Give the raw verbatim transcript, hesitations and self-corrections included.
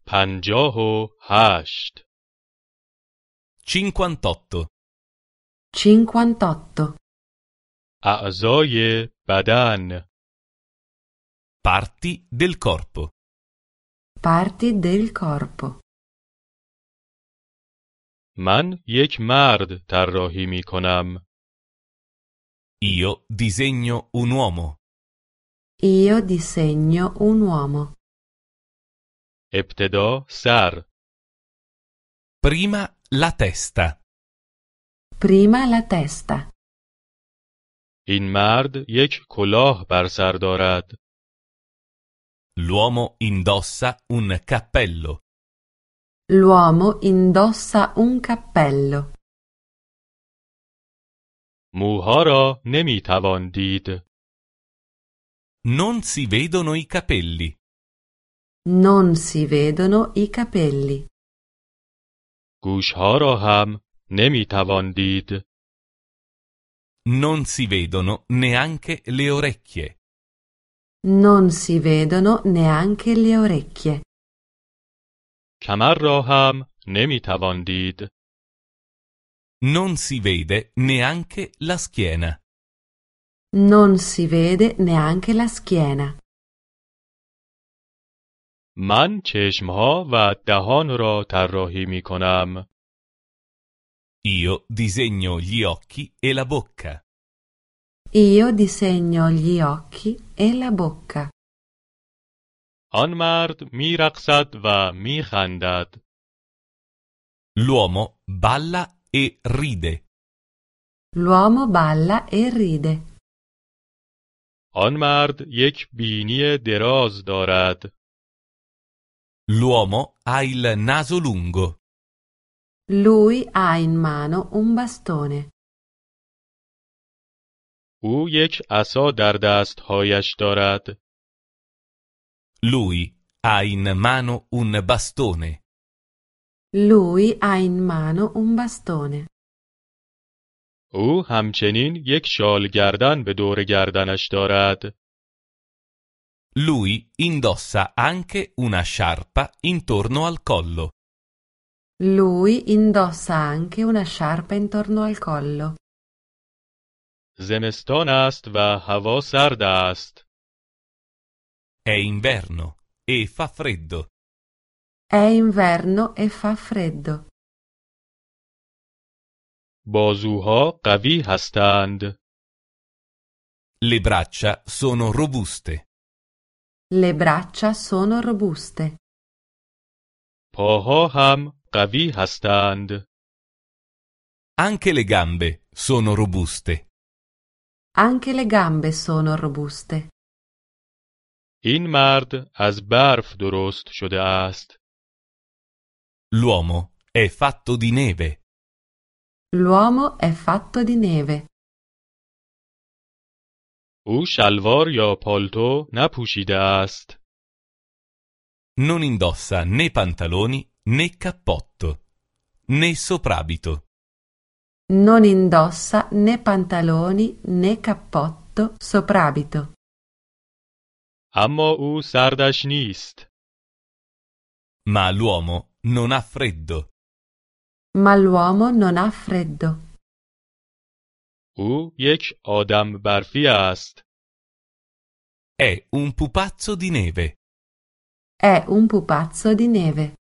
پنجاه و هشت. cinquantotto. cinquantotto. اعضای بدن. Parti del corpo. Parti del corpo. من یک مرد طراحی می کنم. Io disegno un uomo. Io disegno un uomo. ابتدا سر. Prima la testa. Prima la testa. این مرد یک کلاه بر سر دارد. L'uomo indossa un cappello. L'uomo indossa un cappello. موها را نمی توان دید. Non si vedono i capelli. Non si vedono i capelli. گوشها را هم نمی توان دید. Non si vedono neanche le orecchie. Non si vedono neanche le orecchie. کمر را هم نمی توان دید. Non si vede neanche la schiena. Non si vede neanche la schiena. من چشمها و دهان را طراحی می کنم. Io disegno gli occhi e la bocca. Io disegno gli occhi e la bocca. آن مرد می رقصد و می خندد. L'uomo balla e ride. L'uomo balla e ride. آن مرد یک بینی دراز دارد. L'uomo ha il naso lungo. Lui ha in mano un bastone. او یک عصا در دستهایش دارد. Lui ha in mano un bastone. Lui ha in mano un bastone. او همچنین یک شال گردن به دور گردنش دارد. Lui indossa anche una sciarpa intorno al collo. Lui indossa anche una sciarpa intorno al collo. زمستان است و هوا سرد است. È inverno e fa freddo. È inverno e fa freddo. بازوها قوی هستند. Le braccia sono robuste. Le braccia sono robuste. پاها هم قوی هستند. Anche le gambe sono robuste. Anche le gambe sono robuste. این مرد از برف درست شده است. L'uomo è fatto di neve. L'uomo è fatto di neve. او شلوار یا پالتو نپوشیده است. Non indossa né pantaloni né cappotto, né soprabito. Non indossa né pantaloni né cappotto soprabito. اما او سردش نیست. Ma l'uomo non ha freddo. Ma l'uomo non ha freddo. او یک آدم برفی است. È un pupazzo di neve. È un pupazzo di neve.